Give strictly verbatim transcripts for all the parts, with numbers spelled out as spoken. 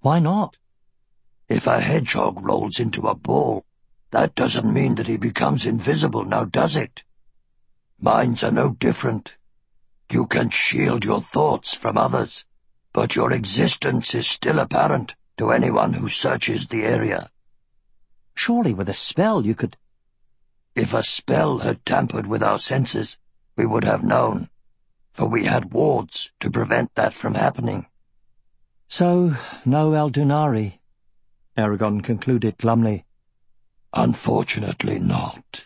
Why not? If a hedgehog rolls into a ball, that doesn't mean that he becomes invisible, now does it? Minds are no different. You can shield your thoughts from others, but your existence is still apparent to anyone who searches the area. Surely with a spell you could— If a spell had tampered with our senses, we would have known, for we had wards to prevent that from happening. So, no Eldunari, Eragon concluded glumly. Unfortunately not.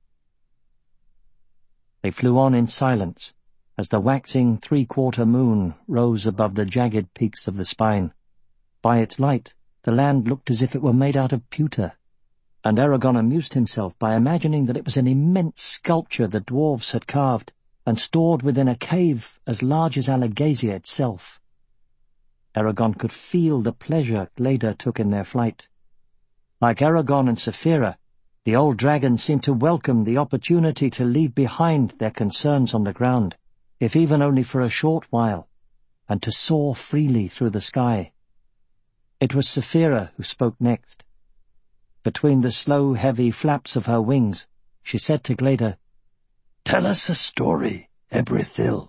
They flew on in silence, as the waxing three-quarter moon rose above the jagged peaks of the spine. By its light, the land looked as if it were made out of pewter, and Eragon amused himself by imagining that it was an immense sculpture the dwarves had carved and stored within a cave as large as Alagasia itself. Eragon could feel the pleasure Gleda took in their flight. Like Eragon and Saphira, the old dragon seemed to welcome the opportunity to leave behind their concerns on the ground, if even only for a short while, and to soar freely through the sky. It was Saphira who spoke next. Between the slow, heavy flaps of her wings, she said to Gleda, "Tell us a story, Ebrithil.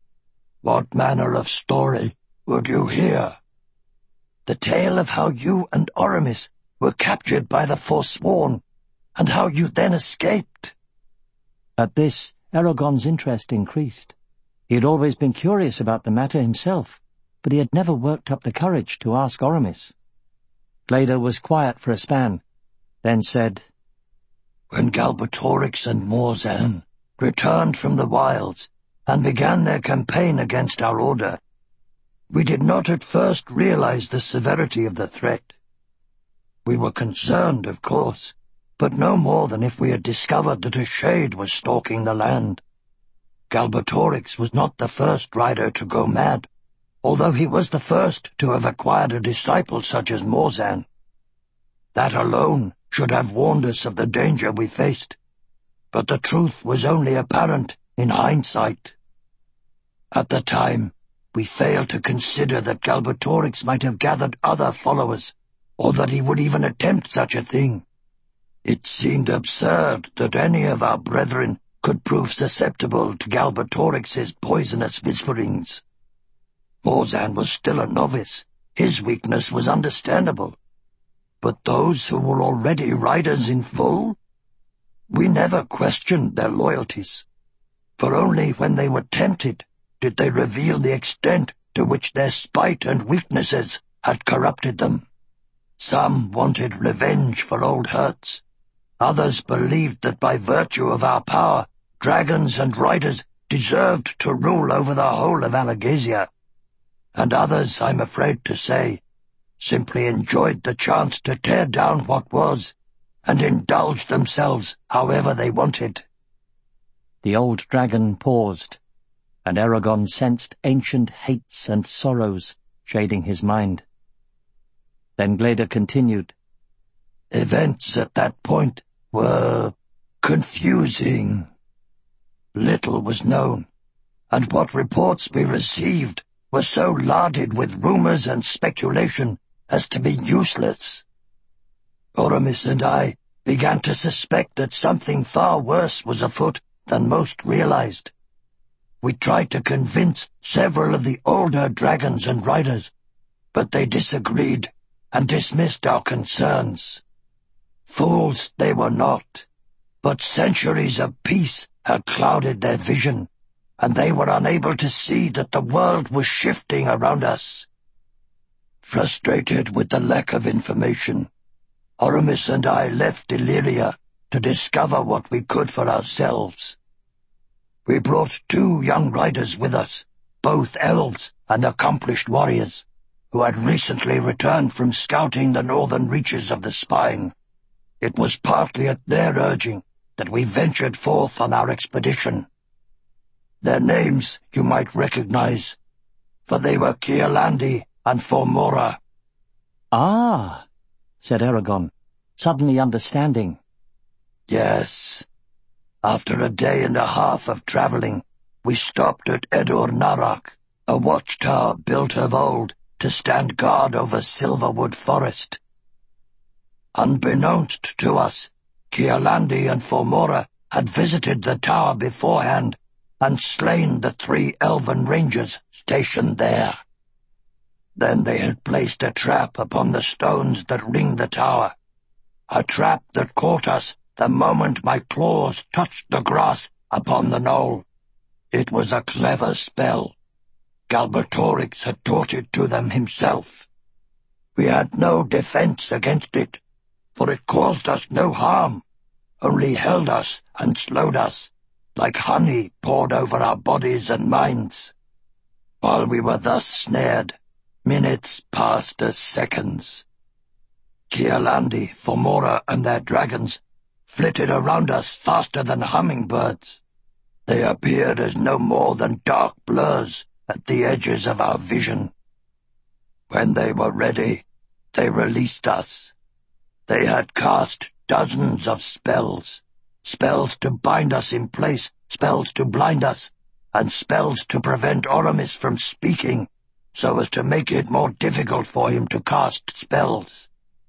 What manner of story would you hear? The tale of how you and Oramis were captured by the Forsworn, and how you then escaped." At this, Eragon's interest increased. He had always been curious about the matter himself, but he had never worked up the courage to ask Oramis. Gleda was quiet for a span, then said, "When Galbatorix and Morzan returned from the wilds and began their campaign against our order, we did not at first realize the severity of the threat. We were concerned, of course, but no more than if we had discovered that a shade was stalking the land. Galbatorix was not the first rider to go mad, although he was the first to have acquired a disciple such as Morzan. That alone should have warned us of the danger we faced, but the truth was only apparent in hindsight. At the time, we failed to consider that Galbatorix might have gathered other followers, or that he would even attempt such a thing. It seemed absurd that any of our brethren could prove susceptible to Galbatorix's poisonous whisperings. Morzan was still a novice. His weakness was understandable. But those who were already riders in full? We never questioned their loyalties, for only when they were tempted did they reveal the extent to which their spite and weaknesses had corrupted them. Some wanted revenge for old hurts. Others believed that by virtue of our power, dragons and riders deserved to rule over the whole of Alagasia. And others, I'm afraid to say, simply enjoyed the chance to tear down what was and indulge themselves however they wanted." The old dragon paused, and Eragon sensed ancient hates and sorrows shading his mind. Then Gleda continued, "Events at that point were confusing. Little was known, and what reports we received were so larded with rumors and speculation as to be useless. Oramis and I began to suspect that something far worse was afoot than most realized. We tried to convince several of the older dragons and riders, but they disagreed and dismissed our concerns. Fools they were not, but centuries of peace had clouded their vision, and they were unable to see that the world was shifting around us. Frustrated with the lack of information, Oramis and I left Illyria to discover what we could for ourselves. We brought two young riders with us, both elves and accomplished warriors, who had recently returned from scouting the northern reaches of the Spine. It was partly at their urging that we ventured forth on our expedition. Their names you might recognize, for they were Kialandi and Formora." "Ah," said Eragon, suddenly understanding. "Yes. After a day and a half of traveling, we stopped at Edur Narak, a watchtower built of old to stand guard over Silverwood Forest. Unbeknownst to us, Kialandi and Fomora had visited the tower beforehand and slain the three elven rangers stationed there. Then they had placed a trap upon the stones that ring the tower, a trap that caught us the moment my claws touched the grass upon the knoll. It was a clever spell. Galbatorix had taught it to them himself. We had no defense against it, for it caused us no harm, only held us and slowed us, like honey poured over our bodies and minds. While we were thus snared, minutes passed as seconds. Kialandi, Fomora, and their dragons flitted around us faster than hummingbirds. They appeared as no more than dark blurs at the edges of our vision. When they were ready, they released us. They had cast dozens of spells, spells to bind us in place, spells to blind us, and spells to prevent Oramis from speaking, so as to make it more difficult for him to cast spells.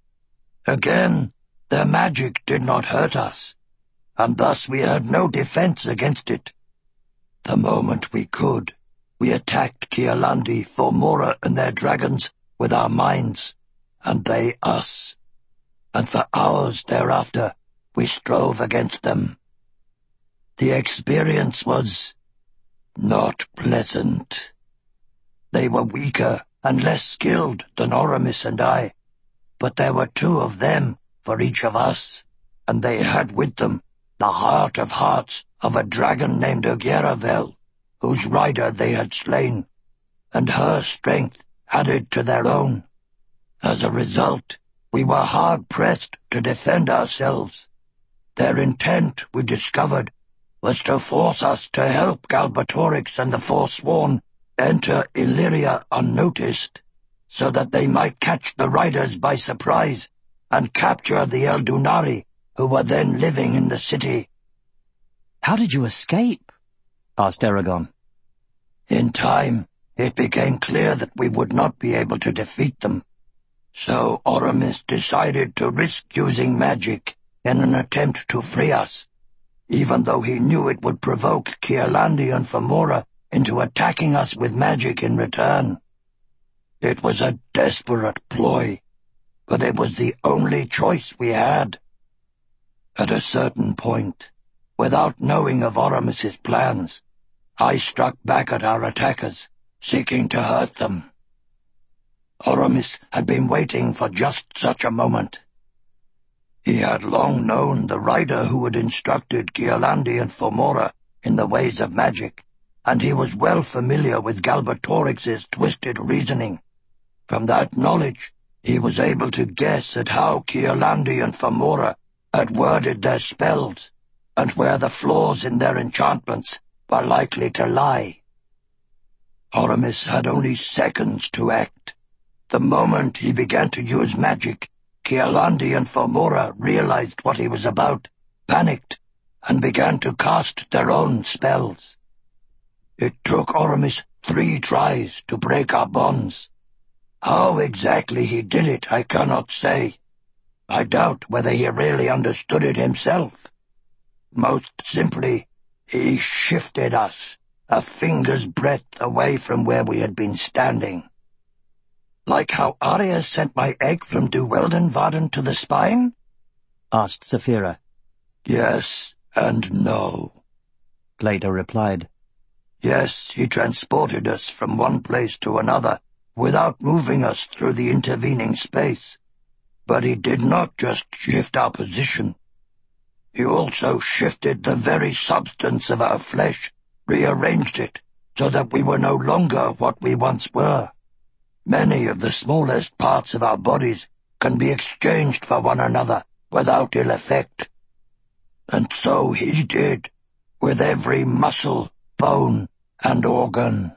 Again, their magic did not hurt us, and thus we had no defense against it. The moment we could, we attacked Kialandi, Fomora, and their dragons with our minds, and they us. And for hours thereafter, we strove against them. The experience was not pleasant. They were weaker and less skilled than Oramis and I, but there were two of them for each of us, and they had with them the heart of hearts of a dragon named Ogieravel, whose rider they had slain, and her strength added to their own. As a result, we were hard-pressed to defend ourselves. Their intent, we discovered, was to force us to help Galbatorix and the Forsworn enter Illyria unnoticed, so that they might catch the riders by surprise and capture the Eldunari, who were then living in the city. "How did you escape?" asked Aragon. In time, it became clear that we would not be able to defeat them, so Oramis decided to risk using magic in an attempt to free us, even though he knew it would provoke Kialandi and Fomora into attacking us with magic in return. It was a desperate ploy, but it was the only choice we had. At a certain point, without knowing of Oramis's plans, I struck back at our attackers, seeking to hurt them. Oramis had been waiting for just such a moment. He had long known the rider who had instructed Kialandi and Fomora in the ways of magic, and he was well familiar with Galbatorix's twisted reasoning. From that knowledge, he was able to guess at how Kialandi and Fomora had worded their spells, and where the flaws in their enchantments were likely to lie. Oramis had only seconds to act. The moment he began to use magic, Kialandi and Fomora realized what he was about, panicked, and began to cast their own spells. It took Oramis three tries to break our bonds. How exactly he did it, I cannot say. I doubt whether he really understood it himself. Most simply, he shifted us, a finger's breadth away from where we had been standing. "Like how Arya sent my egg from Duweldenvarden to the spine?" asked Saphira. "Yes and no," Glader replied. "Yes, he transported us from one place to another, without moving us through the intervening space. But he did not just shift our position. He also shifted the very substance of our flesh, rearranged it, so that we were no longer what we once were. Many of the smallest parts of our bodies can be exchanged for one another without ill effect. And so he did, with every muscle, bone, and organ."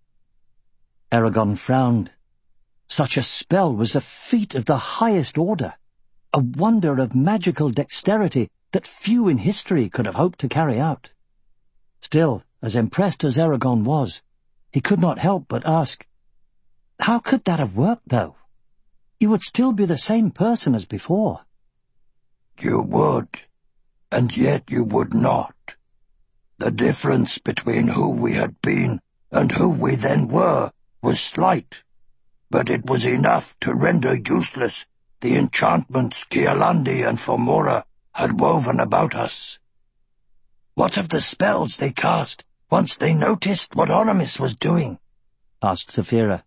Aragon frowned. Such a spell was a feat of the highest order, a wonder of magical dexterity that few in history could have hoped to carry out. Still, as impressed as Aragon was, he could not help but ask, How could that have worked, though? You would still be the same person as before. You would, and yet you would not. The difference between who we had been and who we then were was slight, but it was enough to render useless the enchantments Kialandi and Fomora had woven about us. What of the spells they cast once they noticed what Oramis was doing? Asked Saphira.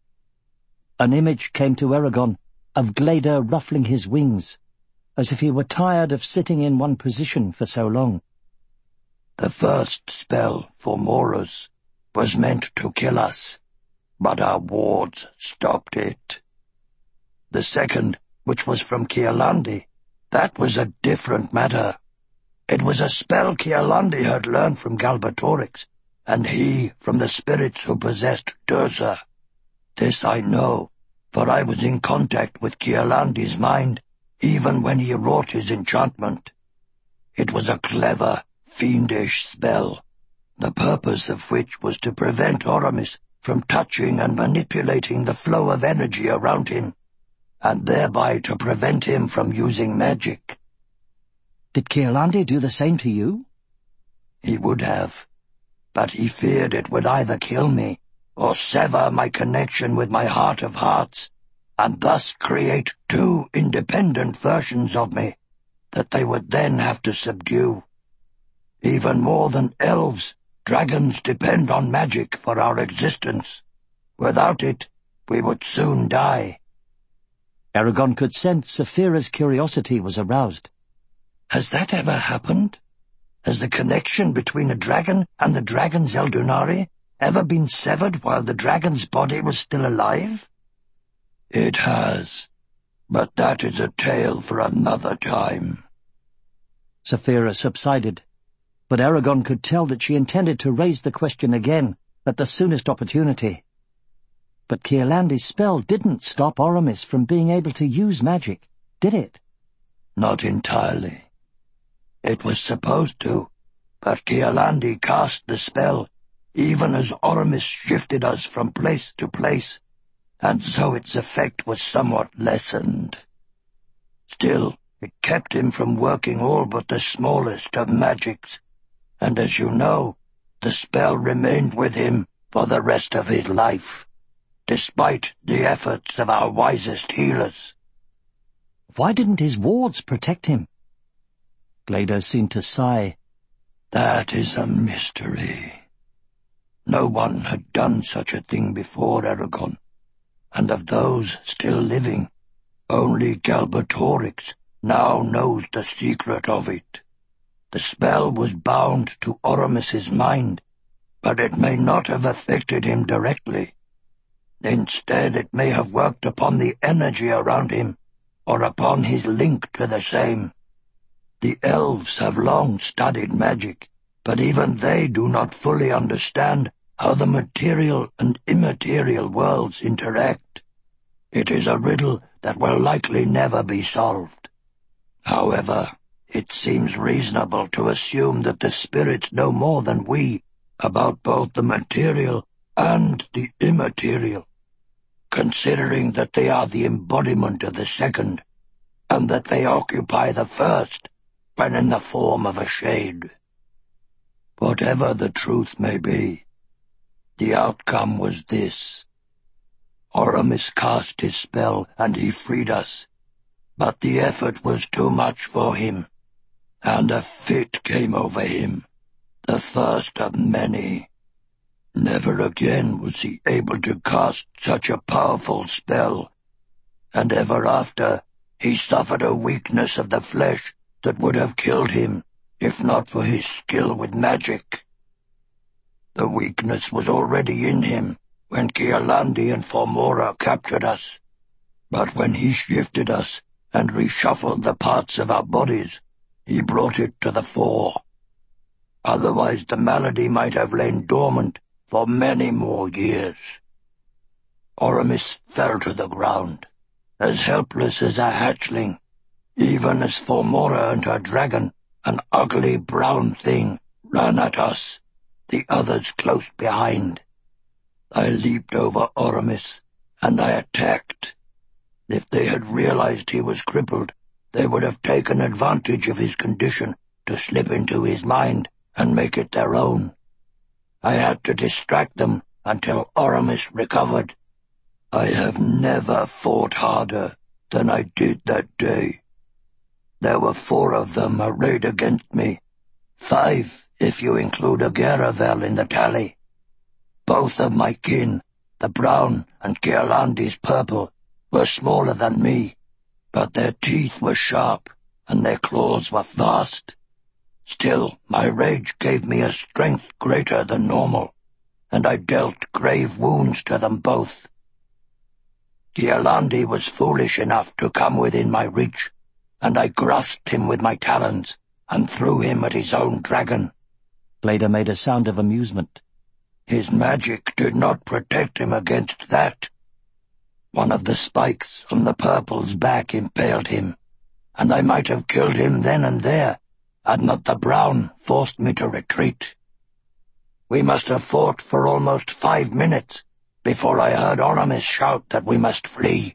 An image came to Eragon of Glader ruffling his wings, as if he were tired of sitting in one position for so long. The first spell, Fomora's, was meant to kill us, but our wards stopped it. The second, which was from Kialandi, that was a different matter. It was a spell Kialandi had learned from Galbatorix, and he from the spirits who possessed Durza. This I know, for I was in contact with Kialandi's mind, even when he wrought his enchantment. It was a clever, fiendish spell, the purpose of which was to prevent Oramis from touching and manipulating the flow of energy around him, and thereby to prevent him from using magic. Did Kialandi do the same to you? He would have, but he feared it would either kill me or sever my connection with my heart of hearts, and thus create two independent versions of me that they would then have to subdue. Even more than elves, dragons depend on magic for our existence. Without it, we would soon die. Eragon could sense Saphira's curiosity was aroused. Has that ever happened? Has the connection between a dragon and the dragon's Eldunari ever been severed while the dragon's body was still alive? It has, but that is a tale for another time. Saphira subsided, but Eragon could tell that she intended to raise the question again at the soonest opportunity. But Kialandi's spell didn't stop Oramis from being able to use magic, did it? Not entirely. It was supposed to, but Kialandi cast the spell even as Oramis shifted us from place to place, and so its effect was somewhat lessened. Still, it kept him from working all but the smallest of magics, and as you know, the spell remained with him for the rest of his life, despite the efforts of our wisest healers. Why didn't his wards protect him? Glader seemed to sigh. That is a mystery. No one had done such a thing before Eragon, and of those still living, only Galbatorix now knows the secret of it. The spell was bound to Oramis's mind, but it may not have affected him directly. Instead, it may have worked upon the energy around him, or upon his link to the same. The elves have long studied magic, but even they do not fully understand how the material and immaterial worlds interact. It is a riddle that will likely never be solved. However, it seems reasonable to assume that the spirits know more than we about both the material and the immaterial, considering that they are the embodiment of the second, and that they occupy the first when in the form of a shade. Whatever the truth may be, the outcome was this. Oramis cast his spell and he freed us, but the effort was too much for him, and a fit came over him, the first of many. Never again was he able to cast such a powerful spell, and ever after he suffered a weakness of the flesh that would have killed him, if not for his skill with magic. The weakness was already in him when Kialandi and Fomora captured us, but when he shifted us and reshuffled the parts of our bodies, he brought it to the fore. Otherwise the malady might have lain dormant for many more years. Oramis fell to the ground, as helpless as a hatchling, even as Fomora and her dragon, an ugly brown thing, ran at us, the others close behind. I leaped over Oramis and I attacked. If they had realized he was crippled, they would have taken advantage of his condition to slip into his mind and make it their own. I had to distract them until Oramis recovered. I have never fought harder than I did that day. There were four of them arrayed against me, five if you include Agaravel in the tally. Both of my kin, the brown and Geirlandi's purple, were smaller than me, but their teeth were sharp and their claws were vast. Still, my rage gave me a strength greater than normal, and I dealt grave wounds to them both. Geirlandi was foolish enough to come within my reach, and I grasped him with my talons and threw him at his own dragon. Glader made a sound of amusement. His magic did not protect him against that. One of the spikes from the purple's back impaled him, and I might have killed him then and there, had not the brown forced me to retreat. We must have fought for almost five minutes before I heard Oramis shout that we must flee.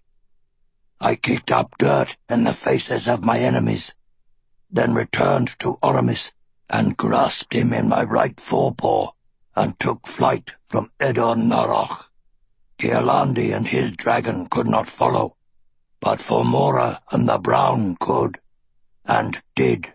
I kicked up dirt in the faces of my enemies, then returned to Oramis and grasped him in my right forepaw and took flight from Edon Naroch. Geirlandi and his dragon could not follow, but Fomora and the brown could, and did.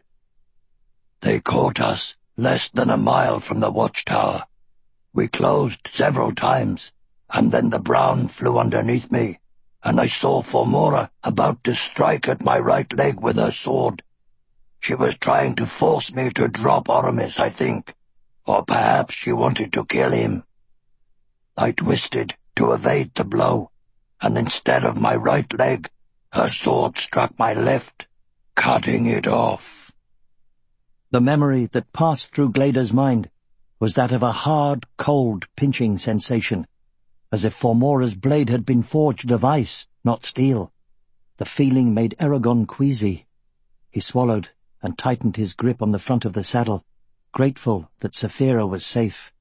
They caught us less than a mile from the watchtower. We closed several times, and then the brown flew underneath me, and I saw Fomora about to strike at my right leg with her sword. She was trying to force me to drop Oramis, I think, or perhaps she wanted to kill him. I twisted to evade the blow, and instead of my right leg, her sword struck my left, cutting it off. The memory that passed through Glader's mind was that of a hard, cold, pinching sensation, as if Fomora's blade had been forged of ice, not steel. The feeling made Eragon queasy. He swallowed and tightened his grip on the front of the saddle, grateful that Saphira was safe.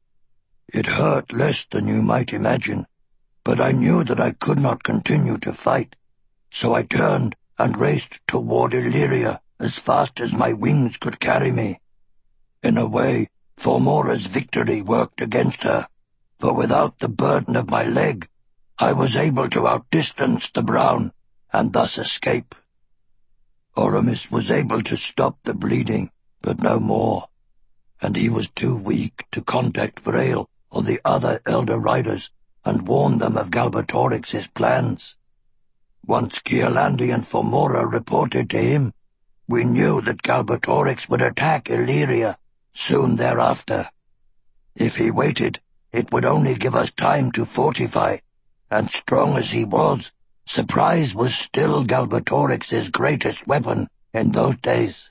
It hurt less than you might imagine, but I knew that I could not continue to fight, so I turned and raced toward Illyria as fast as my wings could carry me. In a way, Fomora's victory worked against her, for without the burden of my leg, I was able to outdistance the brown and thus escape. Oramis was able to stop the bleeding, but no more, and he was too weak to contact Vrail or the other elder riders and warn them of Galbatorix's plans. Once Geirlandi and Fomora reported to him, we knew that Galbatorix would attack Illyria soon thereafter. If he waited, it would only give us time to fortify, and strong as he was, surprise was still Galbatorix's greatest weapon in those days.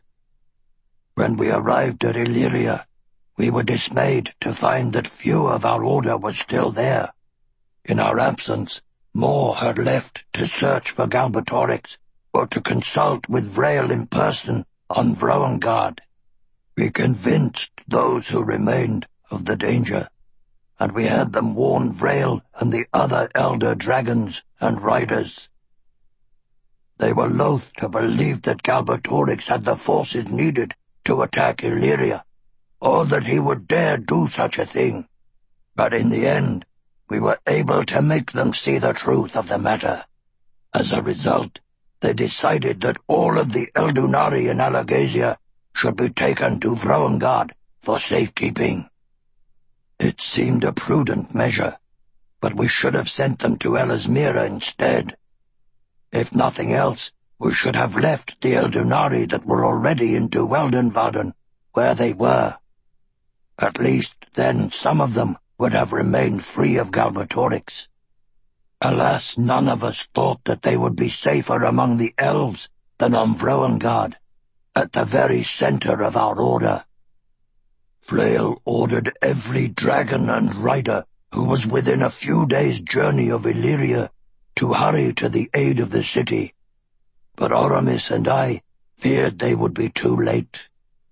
When we arrived at Illyria, we were dismayed to find that few of our order were still there. In our absence, more had left to search for Galbatorix or to consult with Vrail in person on Vrowengard. We convinced those who remained of the danger, and we had them warn Vrail and the other elder dragons and riders. They were loath to believe that Galbatorix had the forces needed to attack Illyria, or that he would dare do such a thing, but in the end we were able to make them see the truth of the matter. As a result, they decided that all of the Eldunari in Alagasia should be taken to Vrowengard for safekeeping. It seemed a prudent measure, but we should have sent them to Elismira instead. If nothing else, we should have left the Eldunari that were already in Weldenvarden where they were. At least then some of them would have remained free of Galbatorix. Alas, none of us thought that they would be safer among the elves than on Vrowengard, at the very center of our order. Vrail ordered every dragon and rider who was within a few days' journey of Illyria to hurry to the aid of the city, but Oramis and I feared they would be too late.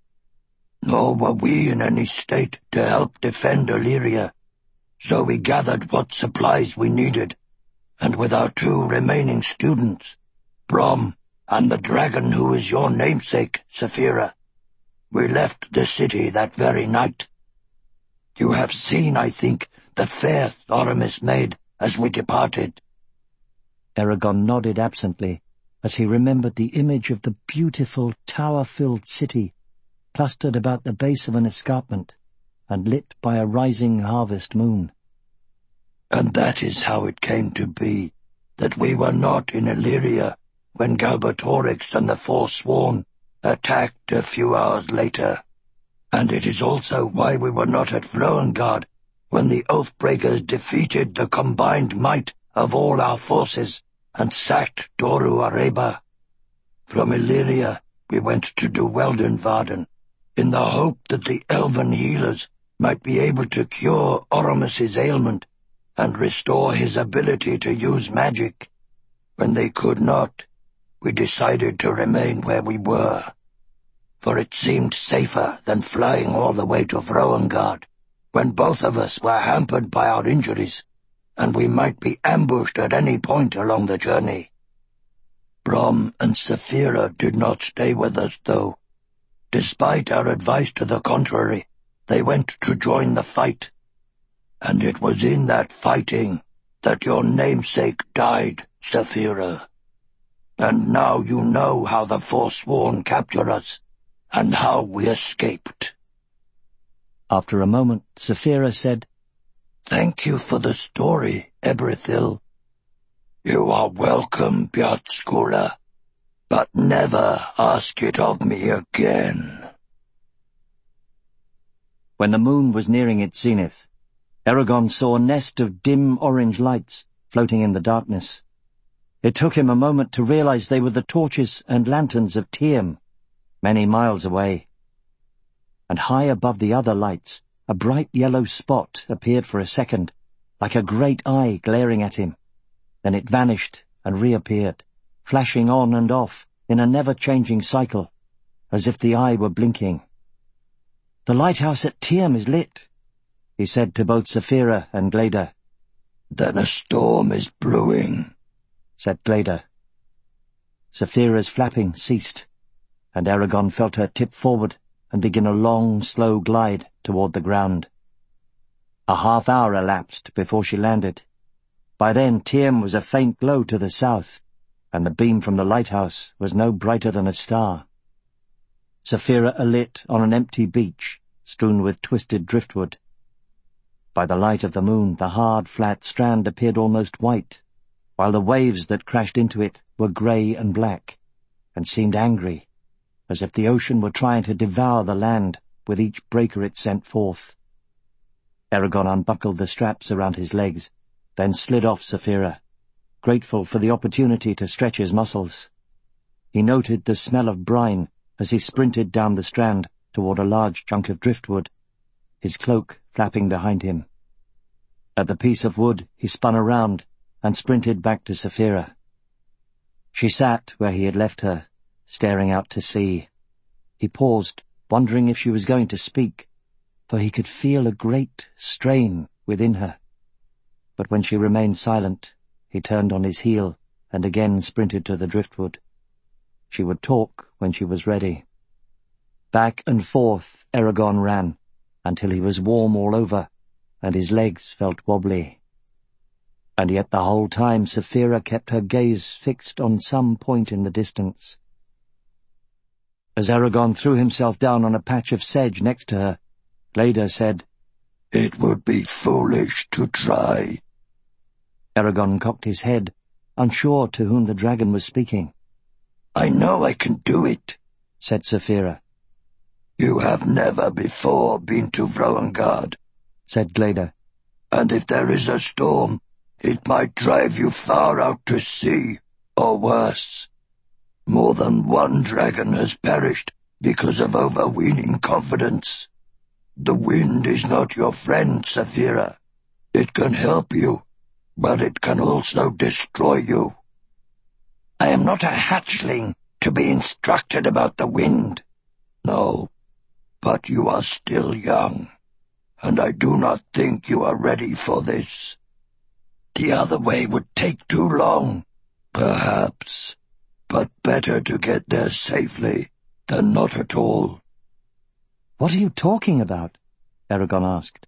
Nor were we in any state to help defend Illyria, so we gathered what supplies we needed and with our two remaining students, Brom and the dragon who is your namesake, Saphira, we left the city that very night. You have seen, I think, the fair Thoramis made as we departed." Eragon nodded absently as he remembered the image of the beautiful tower-filled city clustered about the base of an escarpment and lit by a rising harvest moon. "And that is how it came to be that we were not in Illyria when Galbatorix and the Forsworn attacked a few hours later. And it is also why we were not at Vrowengard when the Oathbreakers defeated the combined might of all our forces and sacked Doru Areba. From Illyria we went to Dweldenvarden, in the hope that the elven healers might be able to cure Oromus's ailment and restore his ability to use magic. When they could not, we decided to remain where we were, for it seemed safer than flying all the way to Vrowengard, when both of us were hampered by our injuries, and we might be ambushed at any point along the journey. Brom and Saphira did not stay with us, though. Despite our advice to the contrary, they went to join the fight. And it was in that fighting that your namesake died, Saphira. And now you know how the Forsworn captured us, and how we escaped." After a moment, Saphira said, "Thank you for the story, Eberethil. You are welcome, Bjartskula, but never ask it of me again." When the moon was nearing its zenith, Eragon saw a nest of dim orange lights floating in the darkness. It took him a moment to realize they were the torches and lanterns of Tiem, many miles away. And high above the other lights, a bright yellow spot appeared for a second, like a great eye glaring at him. Then it vanished and reappeared, flashing on and off in a never-changing cycle, as if the eye were blinking. "The lighthouse at Tiem is lit," he said to both Saphira and Gleda. "Then a storm is brewing," said Gleda. Saphira's flapping ceased, and Eragon felt her tip forward and begin a long, slow glide toward the ground. A half hour elapsed before she landed. By then Tiem was a faint glow to the south, and the beam from the lighthouse was no brighter than a star. Saphira alit on an empty beach, strewn with twisted driftwood. By the light of the moon the hard, flat strand appeared almost white, while the waves that crashed into it were grey and black, and seemed angry, as if the ocean were trying to devour the land with each breaker it sent forth. Eragon unbuckled the straps around his legs, then slid off Saphira, grateful for the opportunity to stretch his muscles. He noted the smell of brine as he sprinted down the strand toward a large chunk of driftwood, his cloak flapping behind him. At the piece of wood he spun around and sprinted back to Saphira. She sat where he had left her, staring out to sea. He paused, wondering if she was going to speak, for he could feel a great strain within her. But when she remained silent, he turned on his heel and again sprinted to the driftwood. She would talk when she was ready. Back and forth Eragon ran, until he was warm all over, and his legs felt wobbly. And yet the whole time Saphira kept her gaze fixed on some point in the distance. As Eragon threw himself down on a patch of sedge next to her, Gleda said, "It would be foolish to try." Eragon cocked his head, unsure to whom the dragon was speaking. "I know I can do it," said Saphira. "You have never before been to Vrowengard," said Gleda. "And if there is a storm, it might drive you far out to sea, or worse. More than one dragon has perished because of overweening confidence. The wind is not your friend, Saphira. It can help you, but it can also destroy you." "I am not a hatchling to be instructed about the wind." "No, but you are still young, and I do not think you are ready for this." The other way would take too long. Perhaps, but better to get there safely than not at all. "What are you talking about?" Eragon asked.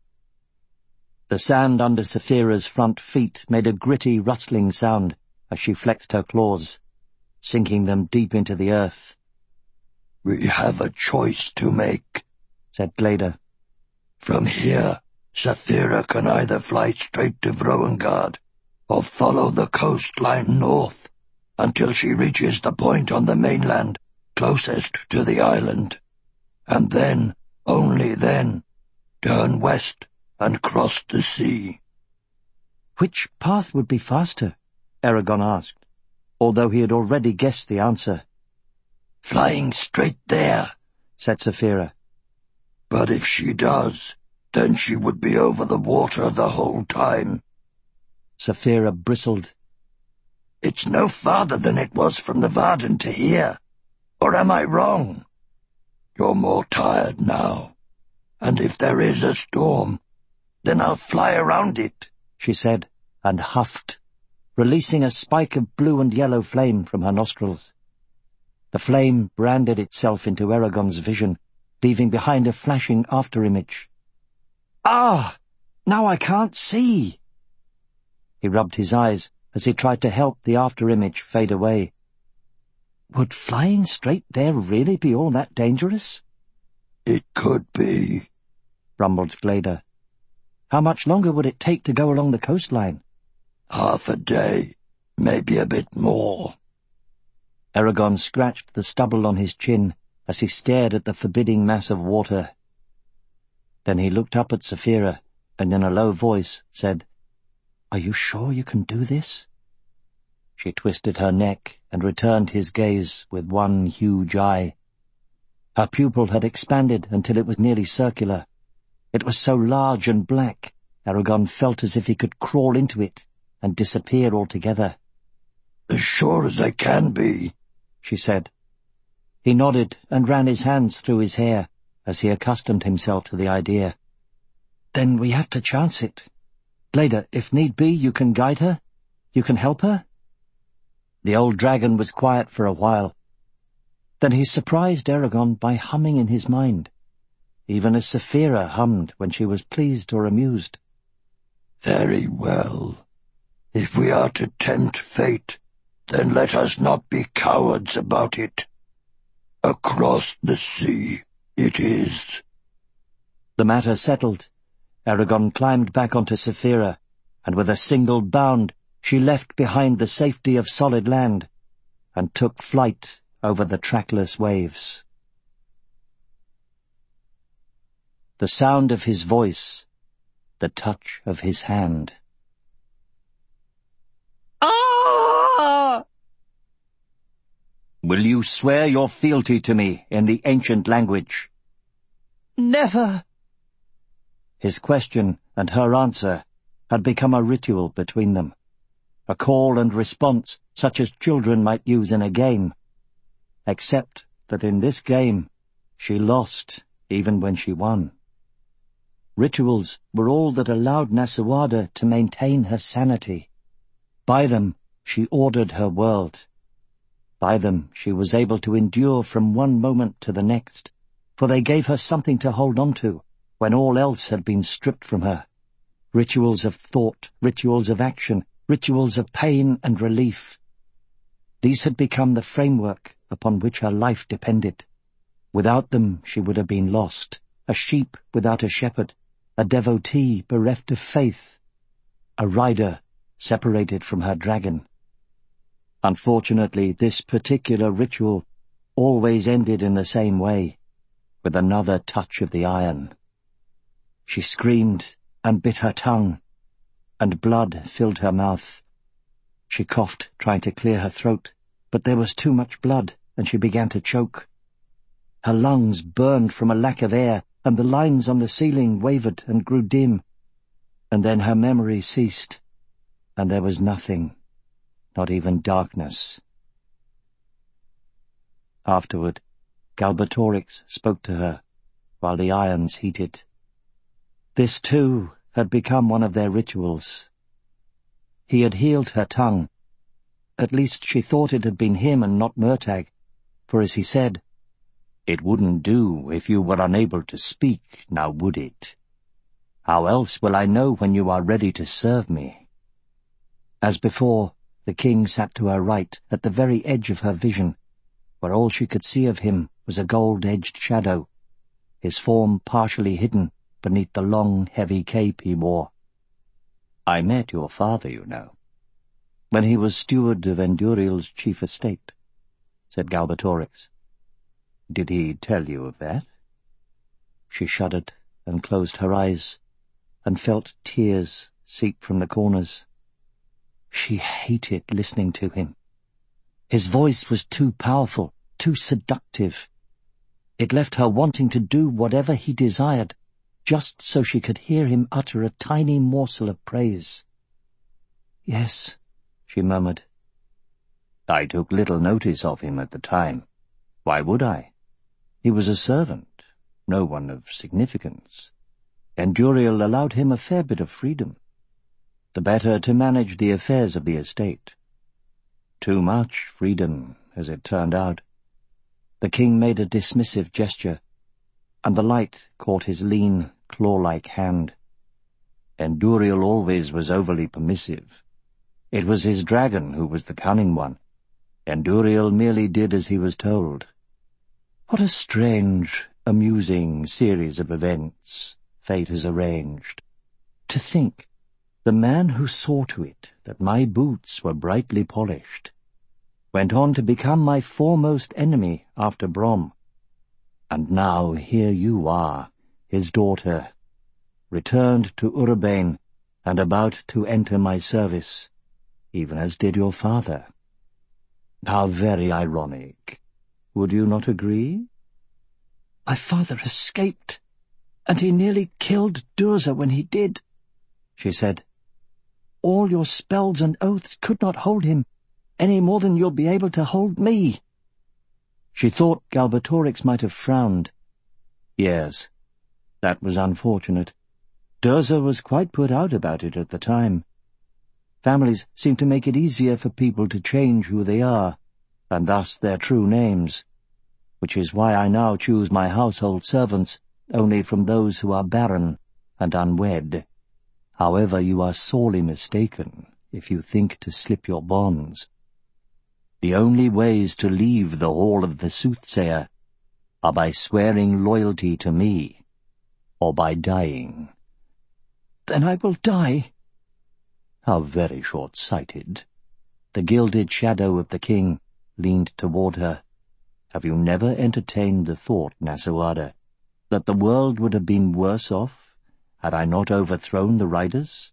The sand under Saphira's front feet made a gritty, rustling sound as she flexed her claws, sinking them deep into the earth. "We have a choice to make," said Glader. "From here, Saphira can either fly straight to Vrowengard, or follow the coastline north until she reaches the point on the mainland closest to the island, and then, only then, turn west and cross the sea." "Which path would be faster?" Eragon asked, although he had already guessed the answer. "Flying straight there," said Saphira. "But if she does, then she would be over the water the whole time." Saphira bristled. "It's no farther than it was from the Varden to here. Or am I wrong? You're more tired now, and if there is a storm, then I'll fly around it," she said, and huffed, releasing a spike of blue and yellow flame from her nostrils. The flame branded itself into Eragon's vision, leaving behind a flashing afterimage. "Ah! Now I can't see!" He rubbed his eyes as he tried to help the afterimage fade away. Would flying straight there really be all that dangerous? "It could be," rumbled Glader. "How much longer would it take to go along the coastline?" "Half a day, maybe a bit more." Eragon scratched the stubble on his chin as he stared at the forbidding mass of water. Then he looked up at Saphira and in a low voice said, "Are you sure you can do this?" She twisted her neck and returned his gaze with one huge eye. Her pupil had expanded until it was nearly circular. It was so large and black, Eragon felt as if he could crawl into it and disappear altogether. "As sure as I can be," she said. He nodded and ran his hands through his hair as he accustomed himself to the idea. "Then we have to chance it. Glader, if need be, you can guide her? You can help her?" The old dragon was quiet for a while. Then he surprised Eragon by humming in his mind, even as Saphira hummed when she was pleased or amused. "Very well. If we are to tempt fate, then let us not be cowards about it. Across the sea it is." The matter settled, Eragon climbed back onto Saphira, and with a single bound she left behind the safety of solid land and took flight over the trackless waves. The sound of his voice, the touch of his hand. "Ah!" "Will you swear your fealty to me in the ancient language?" "Never." His question and her answer had become a ritual between them, a call and response such as children might use in a game, except that in this game she lost even when she won. Rituals were all that allowed Nasawada to maintain her sanity. By them she ordered her world. By them she was able to endure from one moment to the next, for they gave her something to hold on to when all else had been stripped from her. Rituals of thought, rituals of action, rituals of pain and relief. These had become the framework upon which her life depended. Without them she would have been lost, a sheep without a shepherd, a devotee bereft of faith, a rider separated from her dragon. Unfortunately, this particular ritual always ended in the same way, with another touch of the iron. She screamed and bit her tongue, and blood filled her mouth. She coughed, trying to clear her throat, but there was too much blood, and she began to choke. Her lungs burned from a lack of air, and the lines on the ceiling wavered and grew dim. And then her memory ceased, and there was nothing, not even darkness. Afterward, Galbatorix spoke to her, while the irons heated. This, too, had become one of their rituals. He had healed her tongue. At least she thought it had been him and not Murtagh, for as he said, "It wouldn't do if you were unable to speak, now would it? How else will I know when you are ready to serve me?" As before, the king sat to her right, at the very edge of her vision, where all she could see of him was a gold-edged shadow, his form partially hidden beneath the long, heavy cape he wore. "I met your father, you know, when he was steward of Enduriel's chief estate," said Galbatorix. "Did he tell you of that?" She shuddered and closed her eyes, and felt tears seep from the corners. She hated listening to him. His voice was too powerful, too seductive. It left her wanting to do whatever he desired, just so she could hear him utter a tiny morsel of praise. "Yes," she murmured. "I took little notice of him at the time. Why would I? He was a servant, no one of significance. Enduriel allowed him a fair bit of freedom, the better to manage the affairs of the estate. Too much freedom, as it turned out." The king made a dismissive gesture, and the light caught his lean, claw-like hand. "Enduriel always was overly permissive. It was his dragon who was the cunning one. Enduriel merely did as he was told." What a strange, amusing series of events fate has arranged. To think, the man who saw to it that my boots were brightly polished went on to become my foremost enemy after Brom. And now here you are, his daughter, returned to Urbane and about to enter my service, even as did your father. How very ironic. Would you not agree? "My father escaped, and he nearly killed Durza when he did," she said. "All your spells and oaths could not hold him, any more than you'll be able to hold me." She thought Galbatorix might have frowned. Yes, that was unfortunate. Durza was quite put out about it at the time. Families seem to make it easier for people to change who they are, and thus their true names, which is why I now choose my household servants only from those who are barren and unwed. However, you are sorely mistaken if you think to slip your bonds. The only ways to leave the Hall of the Soothsayer are by swearing loyalty to me, or by dying." "Then I will die." How very short-sighted. The gilded shadow of the king leaned toward her. Have you never entertained the thought, Nasuada, that the world would have been worse off had I not overthrown the riders?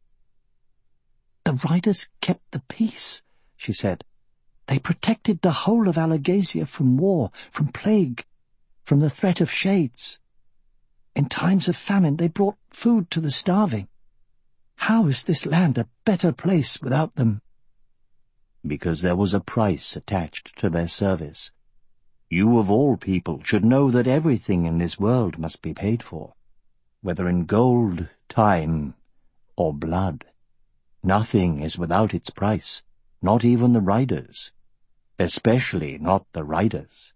"The riders kept the peace," she said. "They protected the whole of Alagasia from war, from plague, from the threat of shades. In times of famine they brought food to the starving. How is this land a better place without them?" "Because there was a price attached to their service. You of all people should know that everything in this world must be paid for, whether in gold, time, or blood. Nothing is without its price, not even the riders, especially not the riders.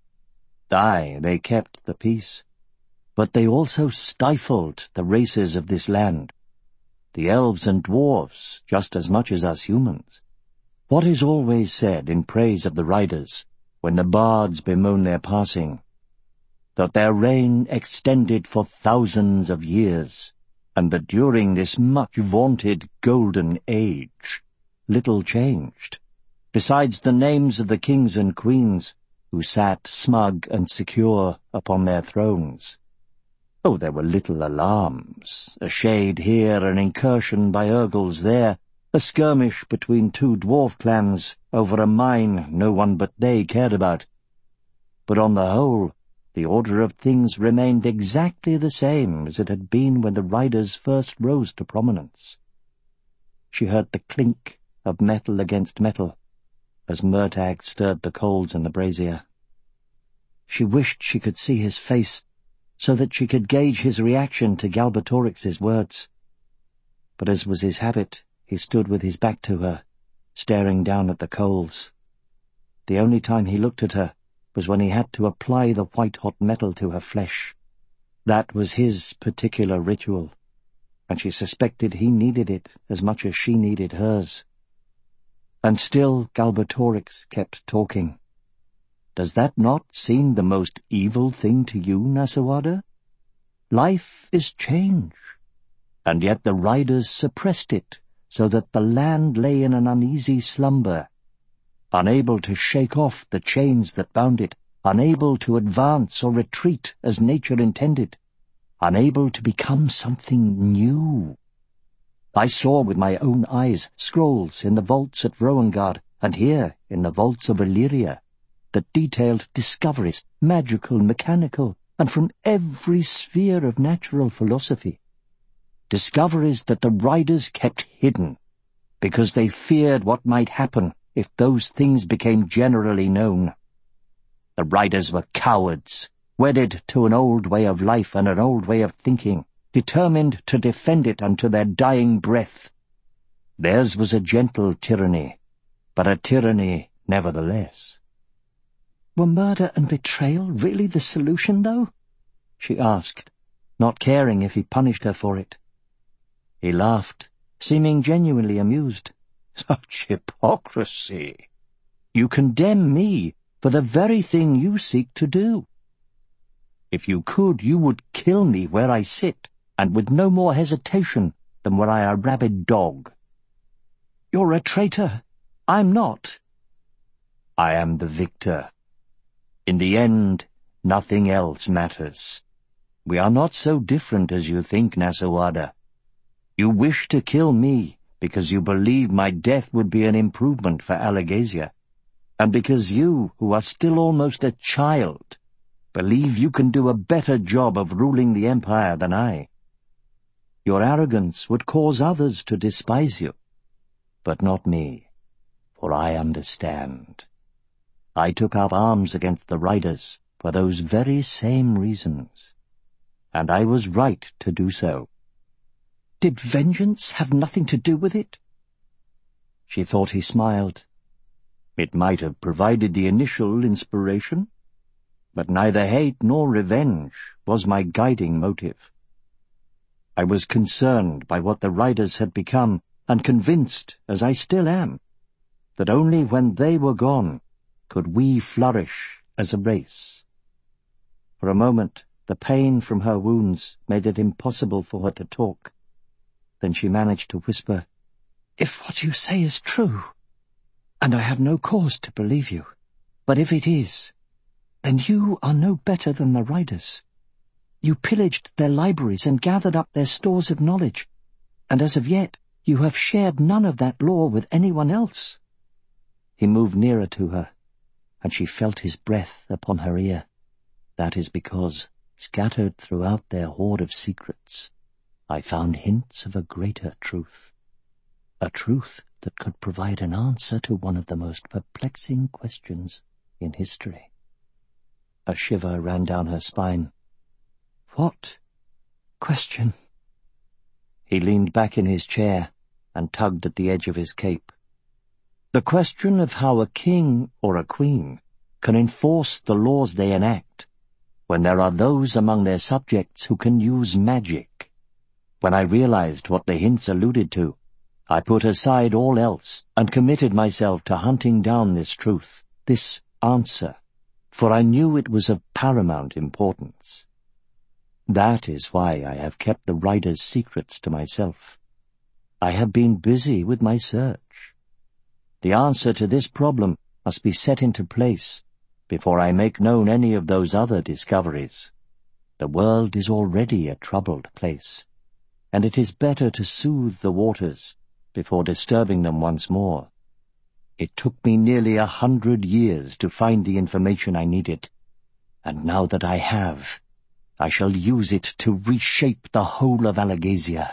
Aye, they kept the peace, but they also stifled the races of this land, the elves and dwarves just as much as us humans. What is always said in praise of the riders when the bards bemoan their passing? That their reign extended for thousands of years, and that during this much-vaunted golden age little changed, besides the names of the kings and queens who sat smug and secure upon their thrones. Oh, there were little alarms, a shade here, an incursion by Urgles there, a skirmish between two dwarf clans over a mine no one but they cared about. But on the whole, the order of things remained exactly the same as it had been when the riders first rose to prominence. She heard the clink of metal against metal as Murtagh stirred the coals in the brazier. She wished she could see his face, so that she could gauge his reaction to Galbatorix's words. But as was his habit, he stood with his back to her, staring down at the coals. The only time he looked at her was when he had to apply the white-hot metal to her flesh. That was his particular ritual, and she suspected he needed it as much as she needed hers. And still Galbatorix kept talking. "Does that not seem the most evil thing to you, Nasawada? Life is change, and yet the riders suppressed it, so that the land lay in an uneasy slumber, unable to shake off the chains that bound it, unable to advance or retreat as nature intended, unable to become something new. I saw with my own eyes scrolls in the vaults at Rowengard and here in the vaults of Illyria that detailed discoveries, magical, mechanical, and from every sphere of natural philosophy. Discoveries that the riders kept hidden, because they feared what might happen if those things became generally known. The riders were cowards, wedded to an old way of life and an old way of thinking, determined to defend it unto their dying breath. Theirs was a gentle tyranny, but a tyranny nevertheless." "Were murder and betrayal really the solution, though?" she asked, not caring if he punished her for it. He laughed, seeming genuinely amused. "Such hypocrisy! You condemn me for the very thing you seek to do. If you could, you would kill me where I sit, and with no more hesitation than were I a rabid dog." "You're a traitor. I'm not." "I am the victor. In the end, nothing else matters. We are not so different as you think, Nasawada. You wish to kill me because you believe my death would be an improvement for Alagasia, and because you, who are still almost a child, believe you can do a better job of ruling the empire than I. Your arrogance would cause others to despise you, but not me, for I understand. I took up arms against the riders for those very same reasons, and I was right to do so." "Did vengeance have nothing to do with it?" She thought he smiled. "It might have provided the initial inspiration, but neither hate nor revenge was my guiding motive. I was concerned by what the riders had become, and convinced, as I still am, that only when they were gone could we flourish as a race." For a moment, the pain from her wounds made it impossible for her to talk. Then she managed to whisper, "If what you say is true, and I have no cause to believe you, but if it is, then you are no better than the riders. You pillaged their libraries and gathered up their stores of knowledge, and as of yet you have shared none of that lore with anyone else." He moved nearer to her, and she felt his breath upon her ear. "That is because, scattered throughout their hoard of secrets, I found hints of a greater truth, a truth that could provide an answer to one of the most perplexing questions in history." A shiver ran down her spine. "What question?" He leaned back in his chair and tugged at the edge of his cape. "The question of how a king or a queen can enforce the laws they enact when there are those among their subjects who can use magic. When I realized what the hints alluded to, I put aside all else and committed myself to hunting down this truth, this answer, for I knew it was of paramount importance. That is why I have kept the riders' secrets to myself. I have been busy with my search. The answer to this problem must be set into place before I make known any of those other discoveries. The world is already a troubled place, and it is better to soothe the waters before disturbing them once more. It took me nearly a hundred years to find the information I needed, and now that I have, I shall use it to reshape the whole of Alagasia.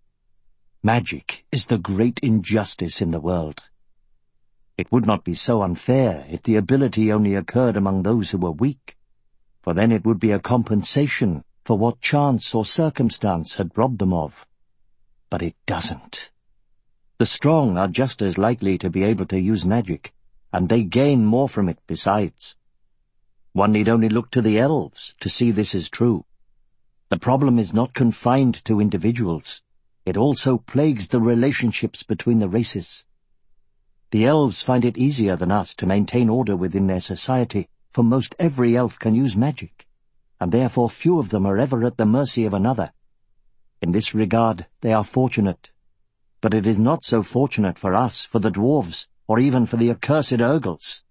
Magic is the great injustice in the world. It would not be so unfair if the ability only occurred among those who were weak, for then it would be a compensation for what chance or circumstance had robbed them of. But it doesn't. The strong are just as likely to be able to use magic, and they gain more from it besides. One need only look to the elves to see this is true. The problem is not confined to individuals. It also plagues the relationships between the races. The elves find it easier than us to maintain order within their society, for most every elf can use magic, and therefore few of them are ever at the mercy of another. In this regard they are fortunate, but it is not so fortunate for us, for the dwarves, or even for the accursed Urgles.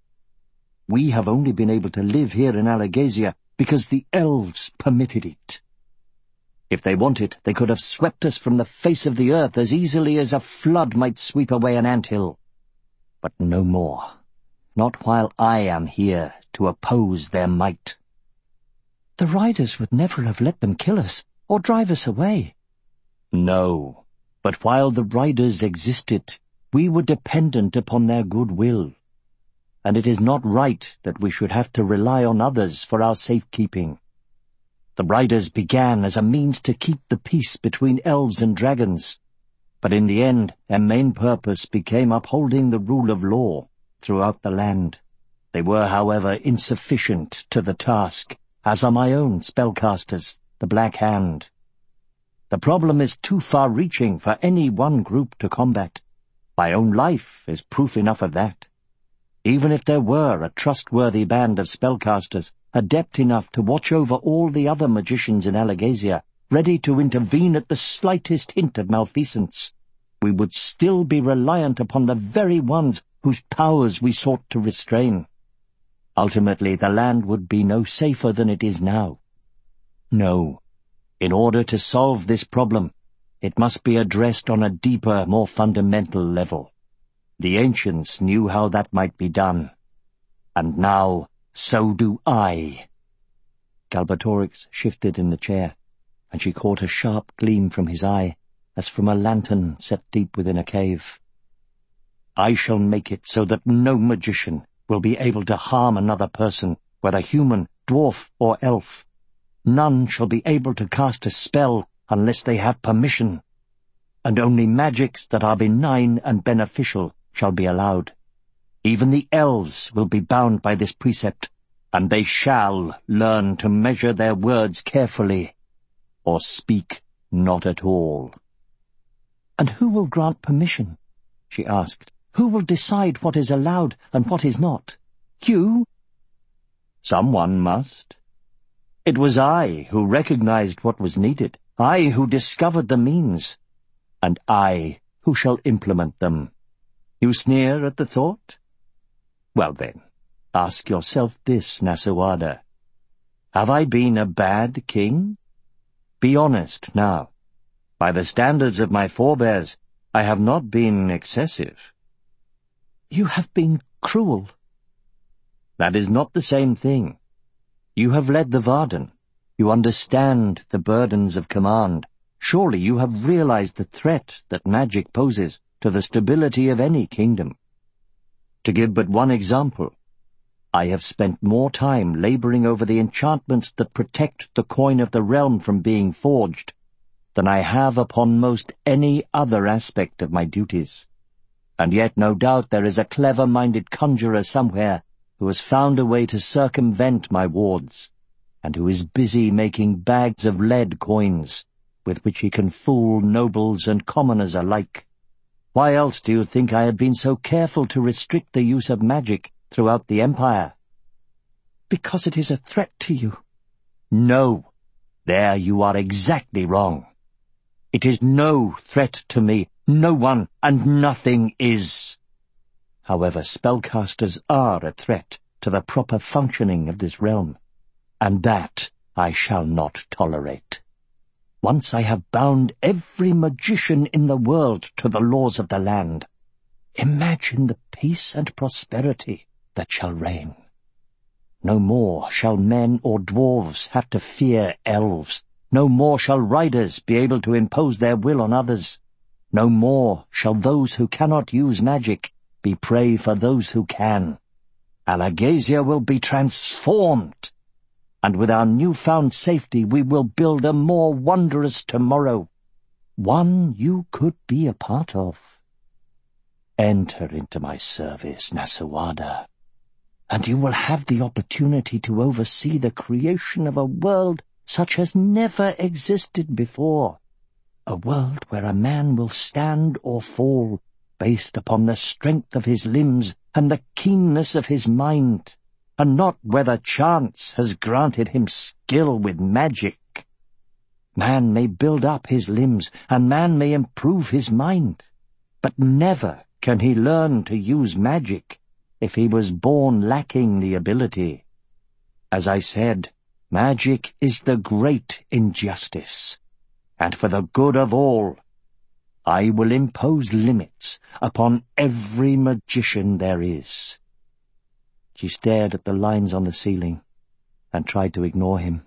We have only been able to live here in Alagasia because the elves permitted it. If they wanted, they could have swept us from the face of the earth as easily as a flood might sweep away an ant-hill. But no more. Not while I am here to oppose their might. The riders would never have let them kill us or drive us away. No, but while the riders existed, we were dependent upon their goodwill, and it is not right that we should have to rely on others for our safekeeping. The riders began as a means to keep the peace between elves and dragons, but in the end their main purpose became upholding the rule of law throughout the land. They were, however, insufficient to the task, as are my own spellcasters, the Black Hand. The problem is too far-reaching for any one group to combat. My own life is proof enough of that. Even if there were a trustworthy band of spellcasters, adept enough to watch over all the other magicians in Alagasia, ready to intervene at the slightest hint of malfeasance, we would still be reliant upon the very ones whose powers we sought to restrain. Ultimately, the land would be no safer than it is now. No, in order to solve this problem, it must be addressed on a deeper, more fundamental level. The ancients knew how that might be done. And now, so do I. Galbatorix shifted in the chair, and she caught a sharp gleam from his eye, as from a lantern set deep within a cave. I shall make it so that no magician will be able to harm another person, whether human, dwarf, or elf. None shall be able to cast a spell unless they have permission, and only magics that are benign and beneficial shall be allowed. Even the elves will be bound by this precept, and they shall learn to measure their words carefully, or speak not at all. And who will grant permission? She asked. Who will decide what is allowed and what is not? You? Someone must. It was I who recognized what was needed, I who discovered the means, and I who shall implement them. You sneer at the thought? Well then, ask yourself this, Nasuada. Have I been a bad king? Be honest now. By the standards of my forebears, I have not been excessive. You have been cruel. That is not the same thing. You have led the Varden. You understand the burdens of command. Surely you have realized the threat that magic poses to the stability of any kingdom. To give but one example, I have spent more time laboring over the enchantments that protect the coin of the realm from being forged than I have upon most any other aspect of my duties. And yet no doubt there is a clever-minded conjurer somewhere who has found a way to circumvent my wards, and who is busy making bags of lead coins, with which he can fool nobles and commoners alike. Why else do you think I had been so careful to restrict the use of magic throughout the Empire? Because it is a threat to you. No, there you are exactly wrong. It is no threat to me. No one and nothing is. However, spellcasters are a threat to the proper functioning of this realm, and that I shall not tolerate. Once I have bound every magician in the world to the laws of the land, imagine the peace and prosperity that shall reign. No more shall men or dwarves have to fear elves. No more shall riders be able to impose their will on others. No more shall those who cannot use magic be prey for those who can. Alagasia will be transformed, and with our newfound safety we will build a more wondrous tomorrow, one you could be a part of. Enter into my service, Nasawada, and you will have the opportunity to oversee the creation of a world such as never existed before, a world where a man will stand or fall based upon the strength of his limbs and the keenness of his mind, and not whether chance has granted him skill with magic. Man may build up his limbs, and man may improve his mind, but never can he learn to use magic if he was born lacking the ability. As I said, magic is the great injustice, and for the good of all, I will impose limits upon every magician there is. She stared at the lines on the ceiling and tried to ignore him.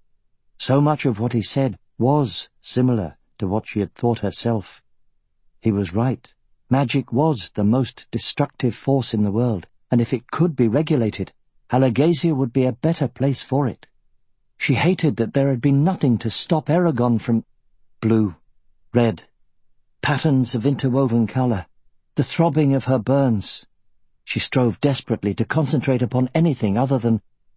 So much of what he said was similar to what she had thought herself. He was right. Magic was the most destructive force in the world, and if it could be regulated, Alagaësia would be a better place for it. She hated that there had been nothing to stop Eragon from blue, red, patterns of interwoven colour, the throbbing of her burns. She strove desperately to concentrate upon anything other than...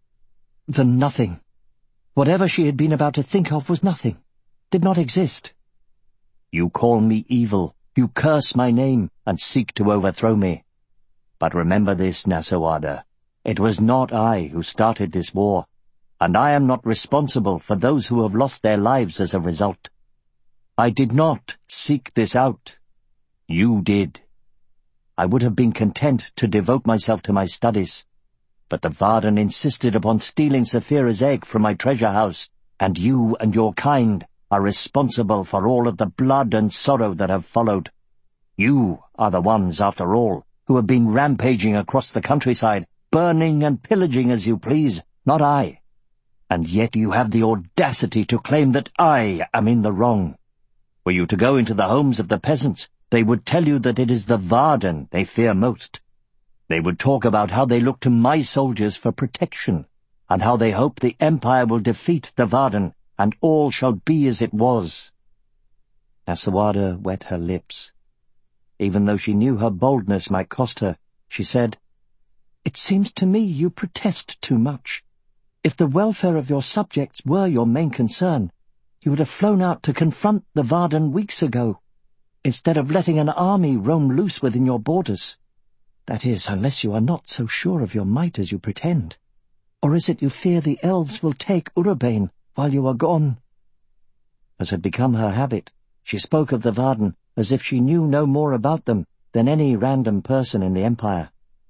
than nothing. Whatever she had been about to think of was nothing, did not exist. You call me evil, you curse my name, and seek to overthrow me. But remember this, Nasawada, it was not I who started this war, and I am not responsible for those who have lost their lives as a result. I did not seek this out. You did. I would have been content to devote myself to my studies, but the Varden insisted upon stealing Saphira's egg from my treasure house, and you and your kind are responsible for all of the blood and sorrow that have followed. You are the ones, after all, who have been rampaging across the countryside, burning and pillaging as you please, not I. And yet you have the audacity to claim that I am in the wrong. Were you to go into the homes of the peasants, they would tell you that it is the Varden they fear most. They would talk about how they look to my soldiers for protection, and how they hope the Empire will defeat the Varden, and all shall be as it was. Nasawada wet her lips. Even though she knew her boldness might cost her, she said, "It seems to me you protest too much. If the welfare of your subjects were your main concern, you would have flown out to confront the Varden weeks ago, instead of letting an army roam loose within your borders. That is, unless you are not so sure of your might as you pretend. Or is it you fear the elves will take Urabane while you are gone?" As had become her habit, she spoke of the Varden as if she knew no more about them than any random person in the Empire.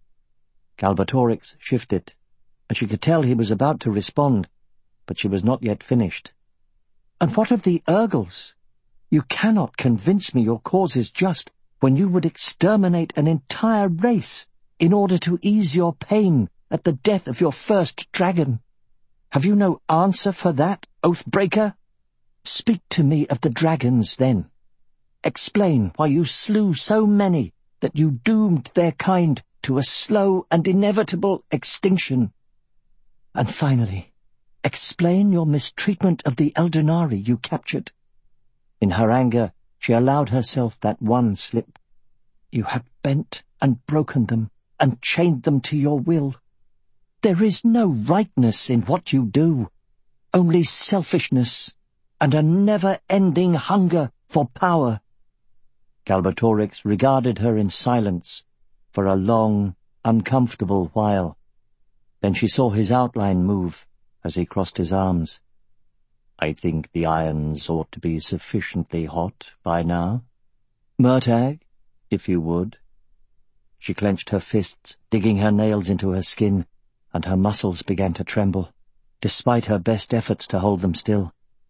Galbatorix shifted, and she could tell he was about to respond, but she was not yet finished. "And what of the Urgles? You cannot convince me your cause is just when you would exterminate an entire race in order to ease your pain at the death of your first dragon. Have you no answer for that, Oathbreaker? Speak to me of the dragons, then. Explain why you slew so many that you doomed their kind to a slow and inevitable extinction. And finally, explain your mistreatment of the Eldonari you captured." In her anger, she allowed herself that one slip. "You have bent and broken them, and chained them to your will. There is no rightness in what you do, only selfishness, and a never-ending hunger for power." Galbatorix regarded her in silence for a long, uncomfortable while. Then she saw his outline move as he crossed his arms. "I think the irons ought to be sufficiently hot by now. Murtagh, if you would." She clenched her fists, digging her nails into her skin, and her muscles began to tremble, despite her best efforts to hold them still.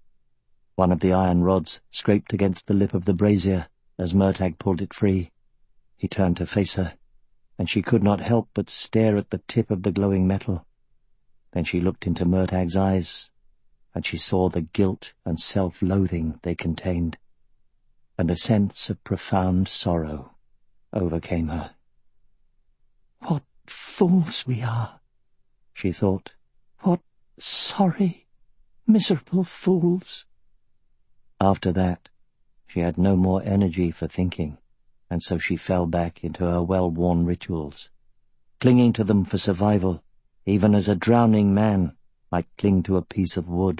One of the iron rods scraped against the lip of the brazier as Murtagh pulled it free. He turned to face her, and she could not help but stare at the tip of the glowing metal. Then she looked into Murtagh's eyes, and she saw the guilt and self-loathing they contained, and a sense of profound sorrow overcame her. "What fools we are," she thought. "What sorry, miserable fools." After that, she had no more energy for thinking. and so she fell back into her well-worn rituals, clinging to them for survival, even as a drowning man might cling to a piece of wood.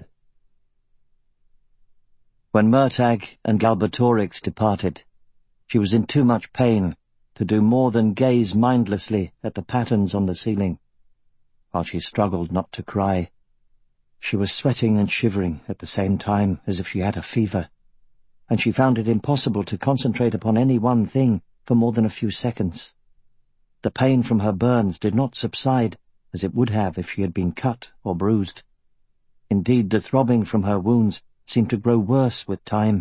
When Murtagh and Galbatorix departed, she was in too much pain to do more than gaze mindlessly at the patterns on the ceiling, while she struggled not to cry. She was sweating and shivering at the same time as if she had a fever, and she found it impossible to concentrate upon any one thing for more than a few seconds. The pain from her burns did not subside as it would have if she had been cut or bruised. Indeed, the throbbing from her wounds seemed to grow worse with time.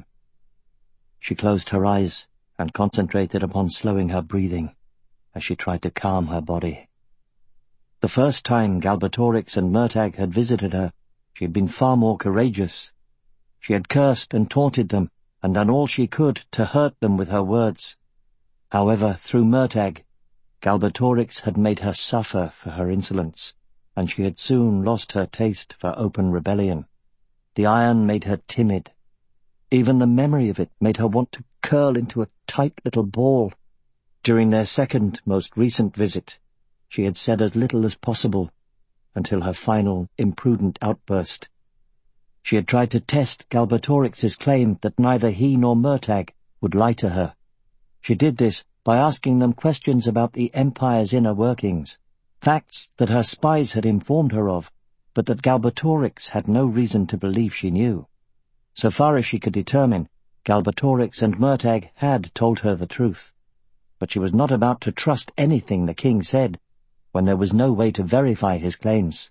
She closed her eyes and concentrated upon slowing her breathing as she tried to calm her body. The first time Galbatorix and Murtagh had visited her, she had been far more courageous. She had cursed and taunted them, and done all she could to hurt them with her words. However, through Murtagh, Galbatorix had made her suffer for her insolence, and she had soon lost her taste for open rebellion. The iron made her timid. Even the memory of it made her want to curl into a tight little ball. During their second, most recent visit, she had said as little as possible, until her final, imprudent outburst. She had tried to test Galbatorix's claim that neither he nor Murtagh would lie to her. She did this by asking them questions about the Empire's inner workings, facts that her spies had informed her of, but that Galbatorix had no reason to believe she knew. So far as she could determine, Galbatorix and Murtagh had told her the truth, but she was not about to trust anything the king said, when there was no way to verify his claims.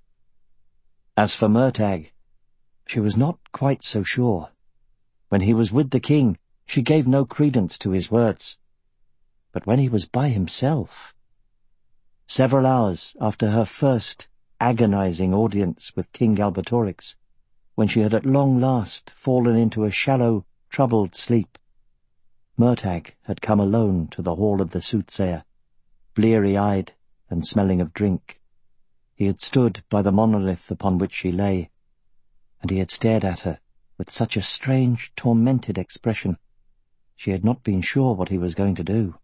As for Murtagh, she was not quite so sure. When he was with the king, she gave no credence to his words. But when he was by himself— Several hours after her first agonizing audience with King Galbatorix, when she had at long last fallen into a shallow, troubled sleep, Murtagh had come alone to the hall of the soothsayer, bleary-eyed and smelling of drink. He had stood by the monolith upon which she lay, and he had stared at her with such a strange, tormented expression. She had not been sure what he was going to do.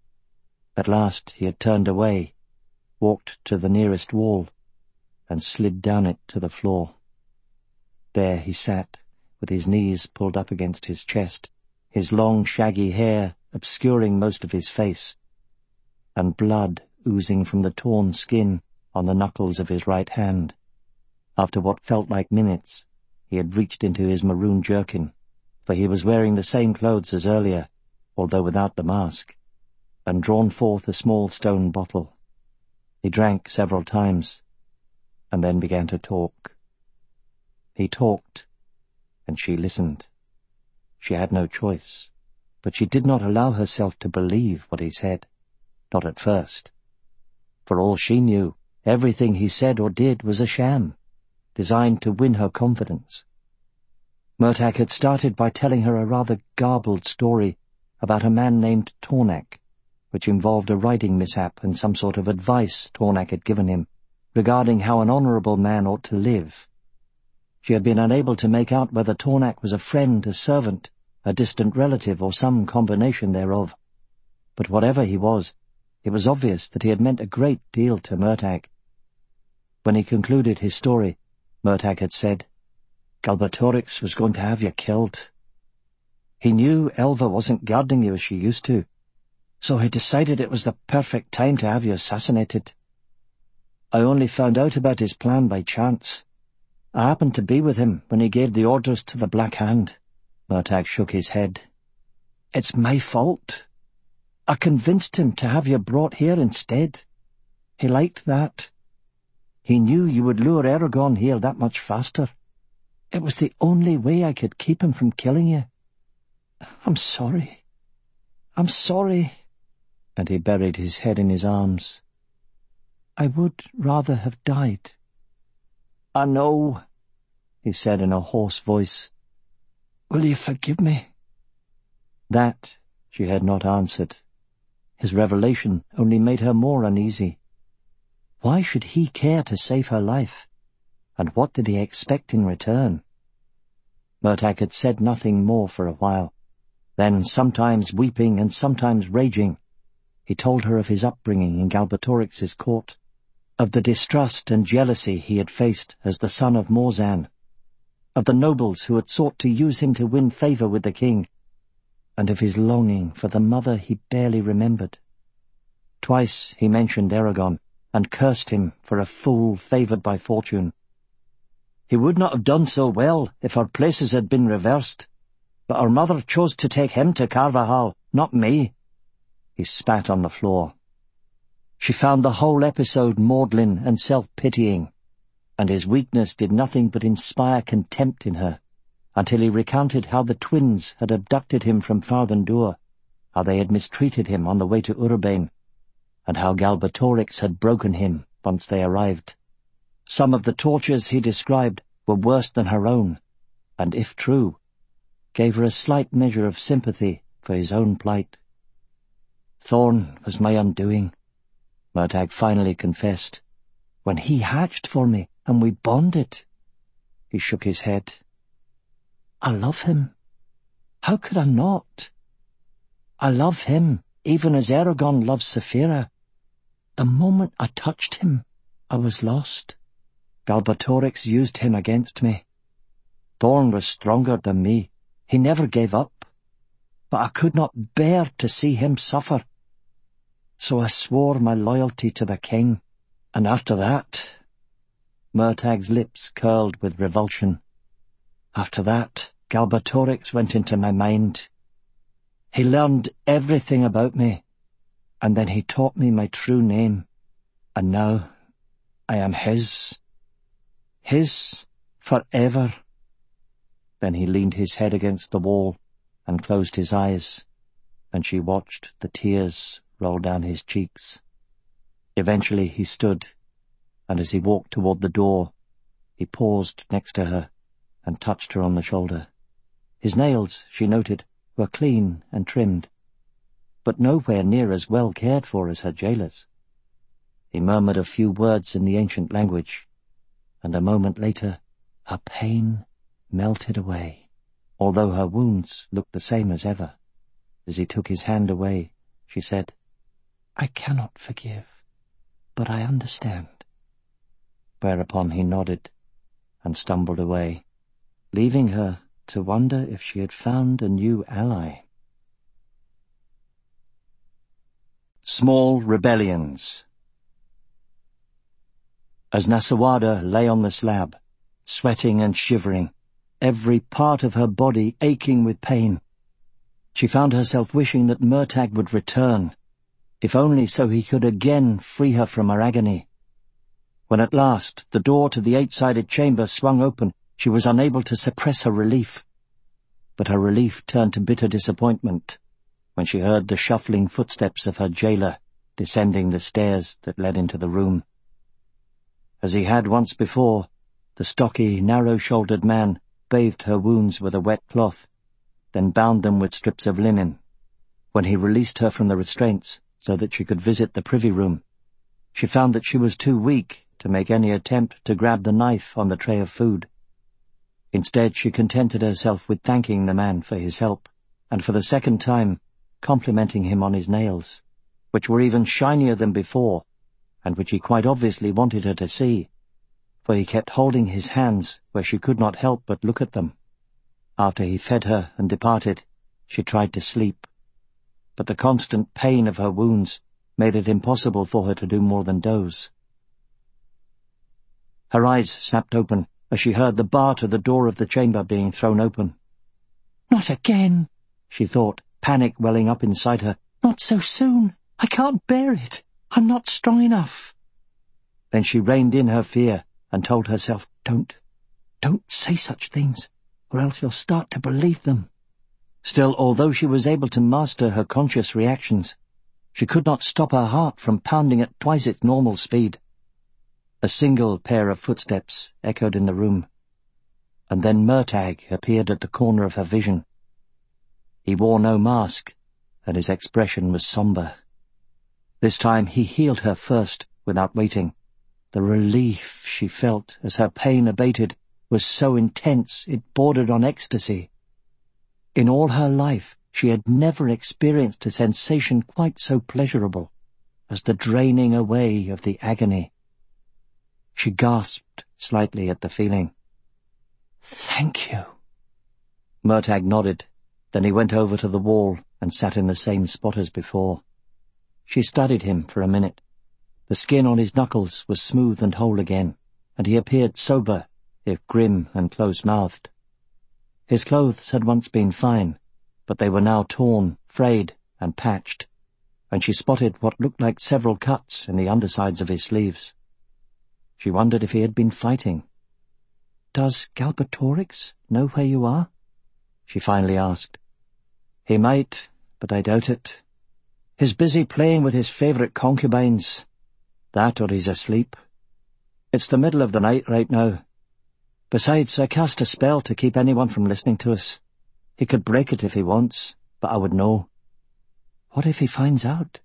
At last he had turned away, walked to the nearest wall, and slid down it to the floor. There he sat, with his knees pulled up against his chest, his long shaggy hair obscuring most of his face, and blood oozing from the torn skin on the knuckles of his right hand. After what felt like minutes, he had reached into his maroon jerkin, for he was wearing the same clothes as earlier, although without the mask, and drawn forth a small stone bottle. He drank several times, and then began to talk. He talked, and she listened. She had no choice, but she did not allow herself to believe what he said, not at first. For all she knew, everything he said or did was a sham, designed to win her confidence. Murtagh had started by telling her a rather garbled story about a man named Tornak, which involved a riding mishap and some sort of advice Tornak had given him regarding how an honourable man ought to live. She had been unable to make out whether Tornak was a friend, a servant, a distant relative, or some combination thereof. But whatever he was, it was obvious that he had meant a great deal to Murtagh. When he concluded his story, Murtagh had said, "Galbatorix was going to have you killed. He knew Elva wasn't guarding you as she used to, so he decided it was the perfect time to have you assassinated. I only found out about his plan by chance. I happened to be with him when he gave the orders to the Black Hand." Murtagh shook his head. "It's my fault. I convinced him to have you brought here instead. He liked that. He knew you would lure Eragon here that much faster. It was the only way I could keep him from killing you. I'm sorry. I'm sorry." And he buried his head in his arms. "I would rather have died." "I know," he said in a hoarse voice. "Will you forgive me?" That she had not answered. His revelation only made her more uneasy. Why should he care to save her life? And what did he expect in return? Murtagh had said nothing more for a while. Then, sometimes weeping and sometimes raging, he told her of his upbringing in Galbatorix's court, of the distrust and jealousy he had faced as the son of Morzan, of the nobles who had sought to use him to win favour with the king, and of his longing for the mother he barely remembered. Twice he mentioned Eragon, and cursed him for a fool favoured by fortune. He would not have done so well if our places had been reversed, but our mother chose to take him to Carvajal, not me. He spat on the floor. She found the whole episode maudlin and self-pitying, and his weakness did nothing but inspire contempt in her, until he recounted how the twins had abducted him from Farthendur, how they had mistreated him on the way to Urbane, and how Galbatorix had broken him once they arrived. Some of the tortures he described were worse than her own, and, if true, gave her a slight measure of sympathy for his own plight. Thorn was my undoing, Murtagh finally confessed, when he hatched for me and we bonded. He shook his head. I love him. How could I not? I love him, even as Eragon loves Saphira. The moment I touched him, I was lost. Galbatorix used him against me. Thorn was stronger than me. He never gave up. But I could not bear to see him suffer. So I swore my loyalty to the king, and after that— Murtagh's lips curled with revulsion. After that, Galbatorix went into my mind. He learned everything about me, and then he taught me my true name, and now I am his. His forever. Then he leaned his head against the wall and closed his eyes, and she watched the tears roll down his cheeks. Eventually he stood, and as he walked toward the door, he paused next to her and touched her on the shoulder. His nails, she noted, were clean and trimmed, but nowhere near as well cared for as her jailer's. He murmured a few words in the ancient language, and a moment later her pain melted away, although her wounds looked the same as ever. As he took his hand away, she said, I cannot forgive, but I understand. Whereupon he nodded and stumbled away, leaving her to wonder if she had found a new ally. Small Rebellions. As Nasawada lay on the slab, sweating and shivering, every part of her body aching with pain, she found herself wishing that Murtagh would return, if only so he could again free her from her agony. When at last the door to the eight-sided chamber swung open, she was unable to suppress her relief. But her relief turned to bitter disappointment when she heard the shuffling footsteps of her jailer descending the stairs that led into the room. As he had once before, the stocky, narrow-shouldered man bathed her wounds with a wet cloth, then bound them with strips of linen. When he released her from the restraints so that she could visit the privy room, she found that she was too weak to make any attempt to grab the knife on the tray of food. Instead, she contented herself with thanking the man for his help, and for the second time complimenting him on his nails, which were even shinier than before, and which he quite obviously wanted her to see, for he kept holding his hands where she could not help but look at them. After he fed her and departed, she tried to sleep, but the constant pain of her wounds made it impossible for her to do more than doze. Her eyes snapped open as she heard the bar to the door of the chamber being thrown open. Not again, she thought, panic welling up inside her. Not so soon. I can't bear it. I'm not strong enough. Then she reined in her fear and told herself, Don't, don't say such things, or else you'll start to believe them. Still, although she was able to master her conscious reactions, she could not stop her heart from pounding at twice its normal speed. A single pair of footsteps echoed in the room, and then Murtagh appeared at the corner of her vision. He wore no mask, and his expression was sombre. This time he healed her first, without waiting. The relief she felt as her pain abated was so intense it bordered on ecstasy. In all her life She had never experienced a sensation quite so pleasurable as the draining away of the agony. She gasped slightly at the feeling. "Thank you." Murtagh nodded. Then he went over to the wall and sat in the same spot as before. She studied him for a minute. The skin on his knuckles was smooth and whole again, and he appeared sober, if grim and close-mouthed. His clothes had once been fine, but they were now torn, frayed, and patched, and she spotted what looked like several cuts in the undersides of his sleeves. She wondered if he had been fighting. "Does Galbatorix know where you are?" she finally asked. "He might, but I doubt it. He's busy playing with his favourite concubines. That or he's asleep. It's the middle of the night right now. Besides, I cast a spell to keep anyone from listening to us. He could break it if he wants, but I would know." "What if he finds out?"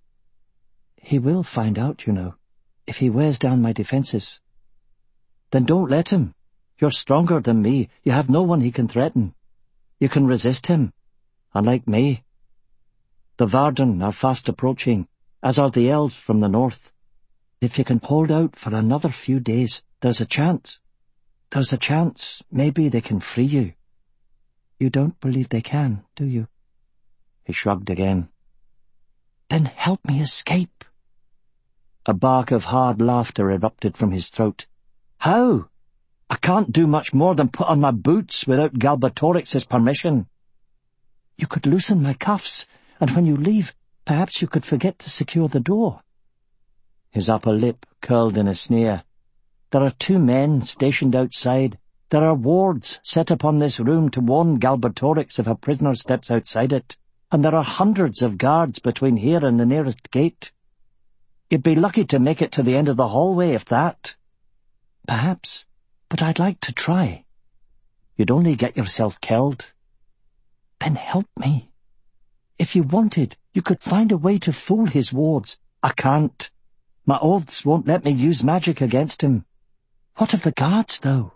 "He will find out, you know, if he wears down my defences." "Then don't let him. You're stronger than me. You have no one he can threaten. You can resist him, unlike me. The Varden are fast approaching, as are the elves from the north. If you can hold out for another few days, there's a chance. There's a chance maybe they can free you." "You don't believe they can, do you?" He shrugged again. "Then help me escape." A bark of hard laughter erupted from his throat. "How? I can't do much more than put on my boots without Galbatorix's permission." "You could loosen my cuffs, and when you leave, perhaps you could forget to secure the door." His upper lip curled in a sneer. "There are two men stationed outside. There are wards set upon this room to warn Galbatorix if a prisoner steps outside it, and there are hundreds of guards between here and the nearest gate. You'd be lucky to make it to the end of the hallway, if that." "Perhaps, but I'd like to try." "You'd only get yourself killed." "Then help me. If you wanted, you could find a way to fool his wards." "I can't. My oaths won't let me use magic against him." "What of the guards, though?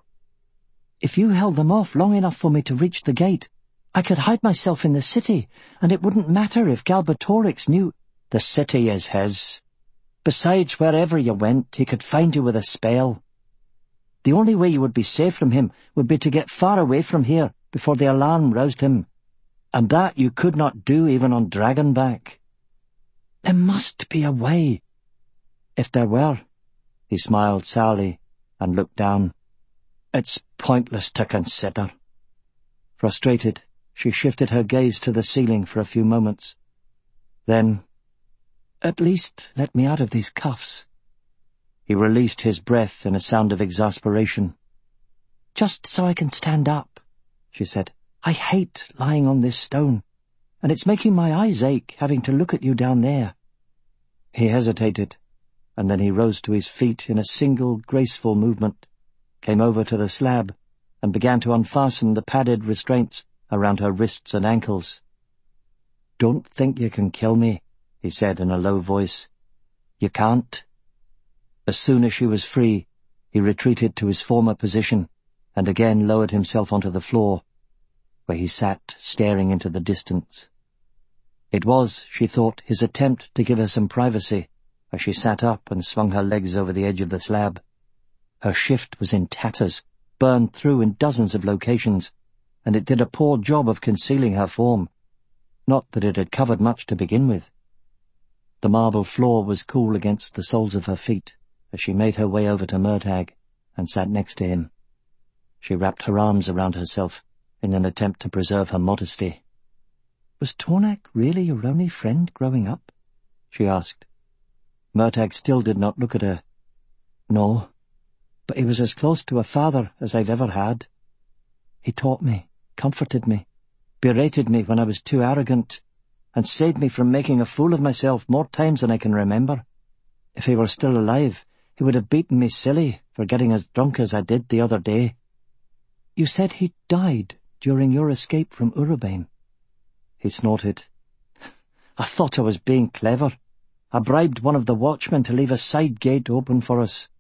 If you held them off long enough for me to reach the gate, I could hide myself in the city, and it wouldn't matter if Galbatorix knew—" "The city is his. Besides, wherever you went, he could find you with a spell. The only way you would be safe from him would be to get far away from here before the alarm roused him, and that you could not do even on Dragonback." "There must be a way." "If there were," he smiled sourly and looked down, "it's pointless to consider." Frustrated, she shifted her gaze to the ceiling for a few moments. Then, "At least let me out of these cuffs." He released his breath in a sound of exasperation. "Just so I can stand up," she said. "I hate lying on this stone, and it's making my eyes ache having to look at you down there." He hesitated, and then he rose to his feet in a single graceful movement, came over to the slab, and began to unfasten the padded restraints around her wrists and ankles. "Don't think you can kill me," he said in a low voice. "You can't." As soon as she was free, he retreated to his former position and again lowered himself onto the floor, where he sat staring into the distance. It was, she thought, his attempt to give her some privacy as she sat up and swung her legs over the edge of the slab. Her shift was in tatters, burned through in dozens of locations, and it did a poor job of concealing her form. Not that it had covered much to begin with. The marble floor was cool against the soles of her feet as she made her way over to Murtagh and sat next to him. She wrapped her arms around herself in an attempt to preserve her modesty. "Was Tornak really your only friend growing up?" she asked. Murtagh still did not look at her. "No, but he was as close to a father as I've ever had. He taught me, comforted me, berated me when I was too arrogant, and saved me from making a fool of myself more times than I can remember. If he were still alive, he would have beaten me silly for getting as drunk as I did the other day." "You said he died during your escape from Urubane." He snorted. "I thought I was being clever. I bribed one of the watchmen to leave a side gate open for us.